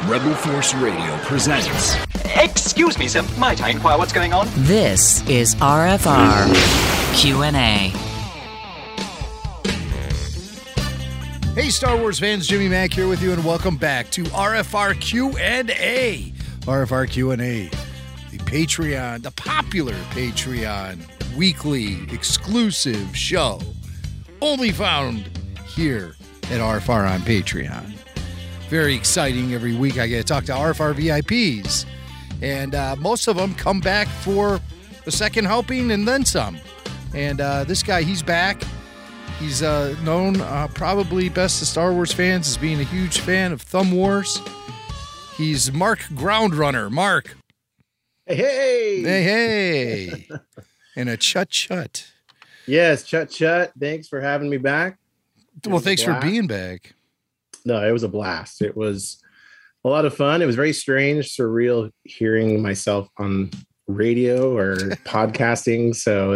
Rebel Force Radio presents. Excuse me, sir. Might I inquire what's going on? This is RFR Q&A. Hey, Star Wars fans, Jimmy Mack here with you, and welcome back to RFR Q&A. RFR Q&A, the Patreon, the popular Patreon weekly exclusive show, only found here at RFR on Patreon. Very exciting. Every week I get to talk to RFR VIPs, and most of them come back for the second helping and then some. And this guy, he's back. He's known probably best to Star Wars fans as being a huge fan of Thumb Wars. He's Mark Groundrunner. Mark. Hey. Hey. And a chut. Yes, chut. Thanks for having me back. Well, thanks for being back. No, it was a blast. It was a lot of fun. It was very strange, surreal hearing myself on radio or podcasting. So